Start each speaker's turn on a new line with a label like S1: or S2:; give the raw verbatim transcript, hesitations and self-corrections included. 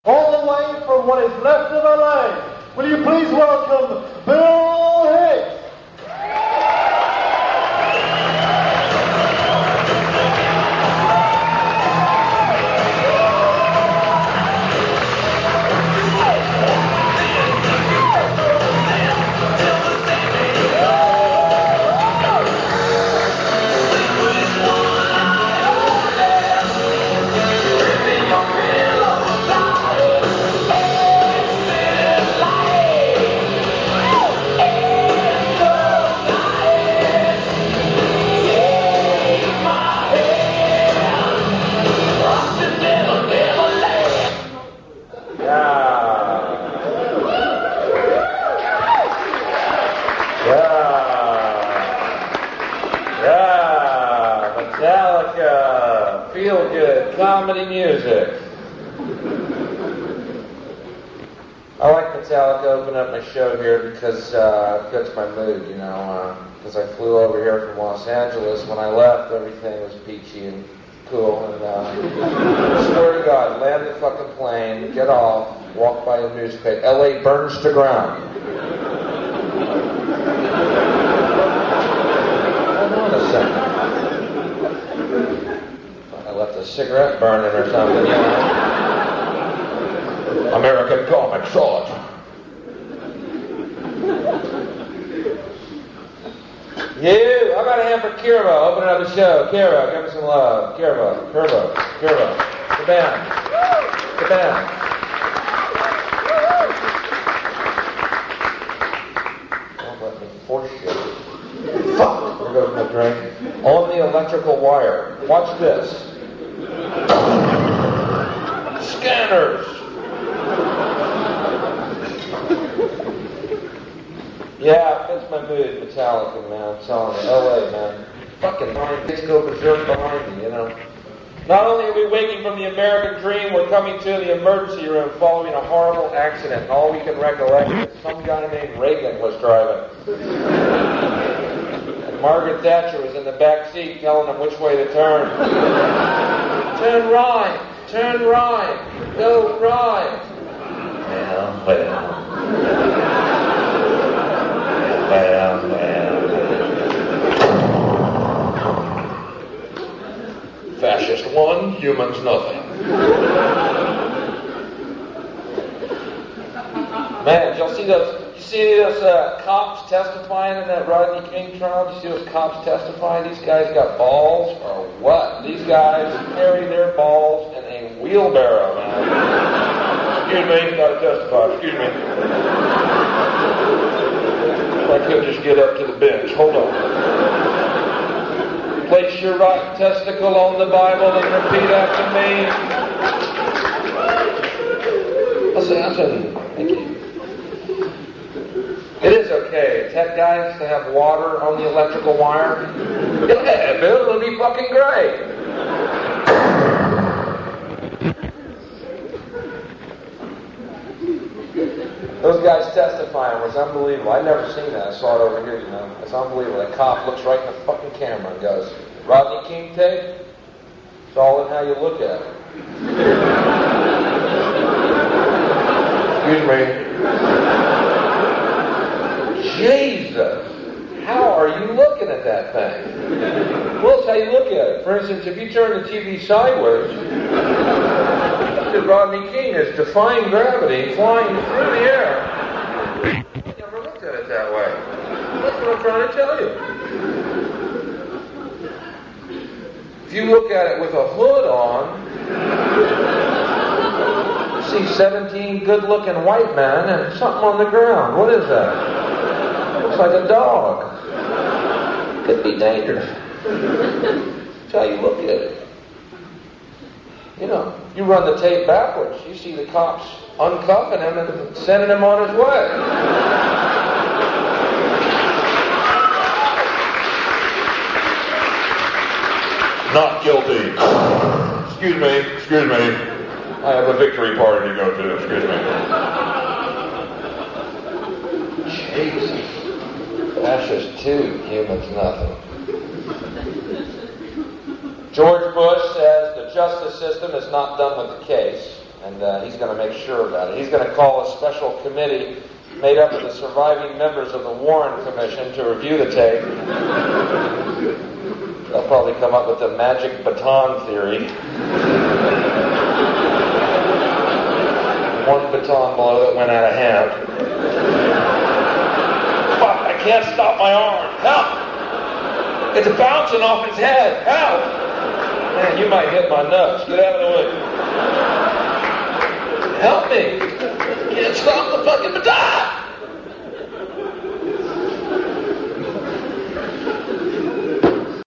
S1: all the way from what is left of L A. Will you please welcome Bill Hicks?
S2: Comedy music. I like Metallica open up my show here because uh, it fits my mood, you know, because uh, I flew over here from Los Angeles. When I left, everything was peachy and cool, and uh, I swear to God, land the fucking plane, get off, walk by a newspaper, L A burns to ground. Hold on a second. Left a cigarette burning or something, you know. American comic, saw it. You, how about a hand for Kirvo? Open up the show. Kirvo, give me some love. Kirvo, Kirvo, Kirvo. The band. The band. Don't let me force you. Fuck! There goes my drink. On the electrical wire. Watch this. Scanners. Yeah, it fits my mood. Metallica, man. I'm telling you, L A, man. Fucking mind, things go berserk behind me, you know. Not only are we waking from the American dream, we're coming to the emergency room following a horrible accident. And all we can recollect is some guy named Reagan was driving. And Margaret Thatcher was in the back seat telling him which way to turn. Turn right. Turn right. Go right. Well, well. Well, well. Fascist one, humans nothing. Man, did y'all see those? You see those uh, cops testifying in that Rodney King trial? Did you see those cops testifying? These guys got balls or what? These guys carry their balls in a wheelbarrow, man. Excuse me, gotta testify. Excuse me. If I could just get up to the bench. Hold on. Place your right testicle on the Bible and repeat after me. I'll say, I'll tell you. Thank you. It is okay, tech guys, to have water on the electrical wire. Yeah, Bill, it'll be fucking great. Those guys testifying was unbelievable. I'd never seen that. I saw it over here, you know. It's unbelievable. That cop looks right in the fucking camera and goes, Rodney King tape? It's all in how you look at it. Excuse me. Jesus. How are you looking at that thing? Well, it's how you look at it. For instance, if you turn the T V sideways, Rodney King is defying gravity, flying through the air. I never looked at it that way. That's what I'm trying to tell you. If you look at it with a hood on, you see seventeen good-looking white men and something on the ground. What is that? Looks like a dog. Could be dangerous. That's how you look at it. You know, you run the tape backwards, you see the cops uncuffing him and sending him on his way. Not guilty. Excuse me, excuse me. I have a victory party to go to, excuse me. Jesus. Fascist two, humans nothing. George Bush says the justice system is not done with the case. And uh, he's going to make sure about it. He's going to call a special committee made up of the surviving members of the Warren Commission to review the tape. They'll probably come up with the magic baton theory. One baton blow that went out of hand. Fuck, I can't stop my arm. Help! It's bouncing off his head. Help! Man, you might hit my nuts. Get out of the way. Help me! Can't stop the fucking baton!